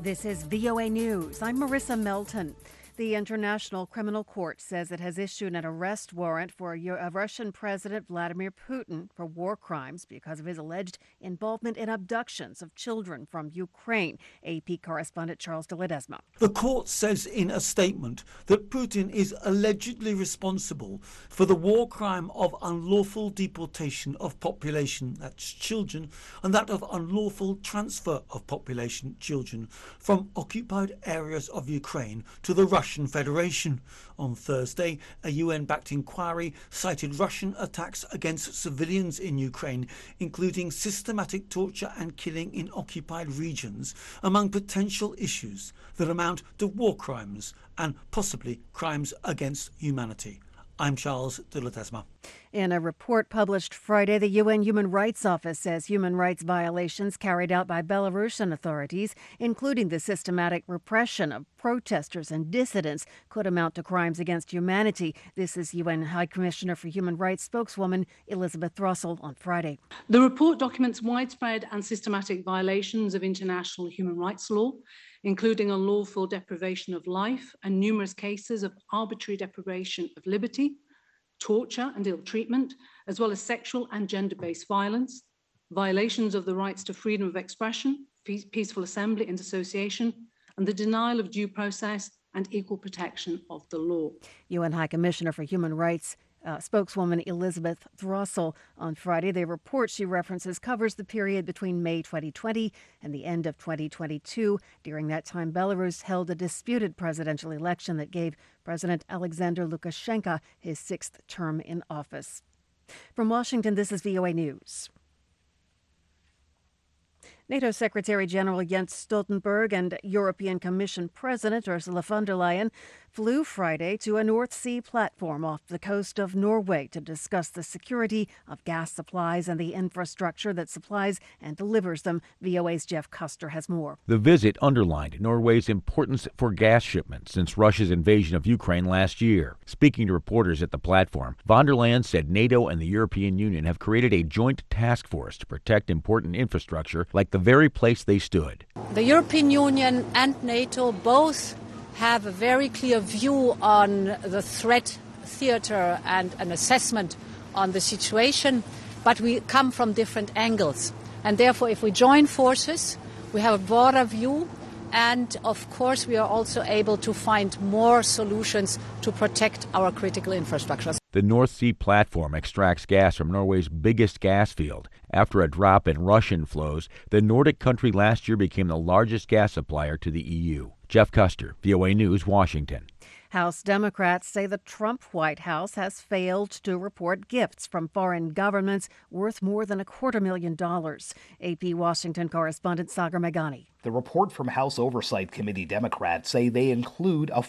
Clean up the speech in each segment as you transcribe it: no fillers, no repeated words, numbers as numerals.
This is VOA News. I'm Marissa Melton. The International Criminal Court says it has issued an arrest warrant for Russian President Vladimir Putin for war crimes because of his alleged involvement in abductions of children from Ukraine. AP correspondent Charles de Ledesma. The court says in a statement that Putin is allegedly responsible for the war crime of unlawful deportation of population, that's children, and that of unlawful transfer of population, children, from occupied areas of Ukraine to the Russian Federation. On Thursday, a UN-backed inquiry cited Russian attacks against civilians in Ukraine, including systematic torture and killing in occupied regions, among potential issues that amount to war crimes and possibly crimes against humanity. I'm Charles de Ledesma. In a report published Friday, the UN Human Rights Office says human rights violations carried out by Belarusian authorities, including the systematic repression of protesters and dissidents, could amount to crimes against humanity. This is UN High Commissioner for Human Rights spokeswoman Elizabeth Throssell on Friday. The report documents widespread and systematic violations of international human rights law, including unlawful deprivation of life and numerous cases of arbitrary deprivation of liberty, torture and ill treatment, as well as sexual and gender-based violence, violations of the rights to freedom of expression, peaceful assembly and association, and the denial of due process and equal protection of the law. UN High Commissioner for Human Rights spokeswoman Elizabeth Throssell on Friday. The report she references covers the period between May 2020 and the end of 2022. During that time, Belarus held a disputed presidential election that gave President Alexander Lukashenko his sixth term in office. From Washington, this is VOA News. NATO Secretary General Jens Stoltenberg and European Commission President Ursula von der Leyen flew Friday to a North Sea platform off the coast of Norway to discuss the security of gas supplies and the infrastructure that supplies and delivers them. VOA's Jeff Custer has more. The visit underlined Norway's importance for gas shipments since Russia's invasion of Ukraine last year. Speaking to reporters at the platform, von der Leyen said NATO and the European Union have created a joint task force to protect important infrastructure like the very place they stood. The European Union and NATO both have a very clear view on the threat theater and an assessment on the situation, but we come from different angles. And therefore, if we join forces, we have a broader view. And of course, we are also able to find more solutions to protect our critical infrastructure. The North Sea platform extracts gas from Norway's biggest gas field. After a drop in Russian flows, the Nordic country last year became the largest gas supplier to the EU. Jeff Custer, VOA News, Washington. House Democrats say the Trump White House has failed to report gifts from foreign governments worth more than $250,000. AP Washington correspondent Sagar Meghani. The report from House Oversight Committee Democrats say they include a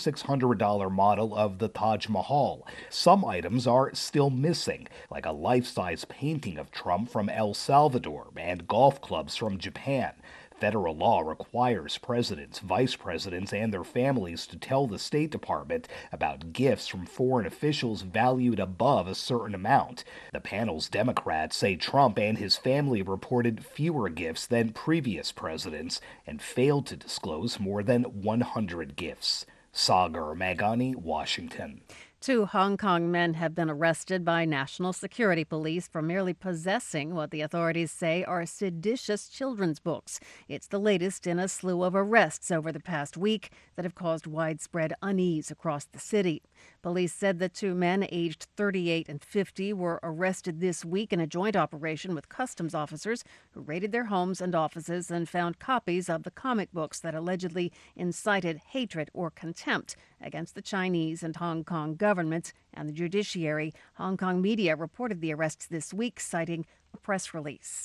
$4,600 model of the Taj Mahal. Some items are still missing, like a life-size painting of Trump from El Salvador and golf clubs from Japan. Federal law requires presidents, vice presidents, and their families to tell the State Department about gifts from foreign officials valued above a certain amount. The panel's Democrats say Trump and his family reported fewer gifts than previous presidents and failed to disclose more than 100 gifts. Sagar Meghani, Washington. 2 Hong Kong men have been arrested by National Security Police for merely possessing what the authorities say are seditious children's books. It's the latest in a slew of arrests over the past week that have caused widespread unease across the city. Police said the 2 men, aged 38 and 50, were arrested this week in a joint operation with customs officers who raided their homes and offices and found copies of the comic books that allegedly incited hatred or contempt against the Chinese and Hong Kong governments and the judiciary. Hong Kong media reported the arrests this week, citing a press release.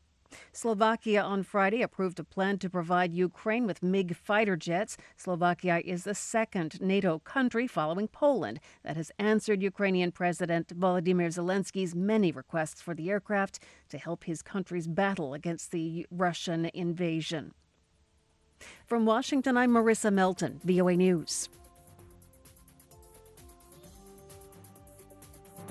Slovakia on Friday approved a plan to provide Ukraine with MiG fighter jets. Slovakia is the second NATO country following Poland that has answered Ukrainian President Volodymyr Zelensky's many requests for the aircraft to help his country's battle against the Russian invasion. From Washington, I'm Marissa Melton, VOA News.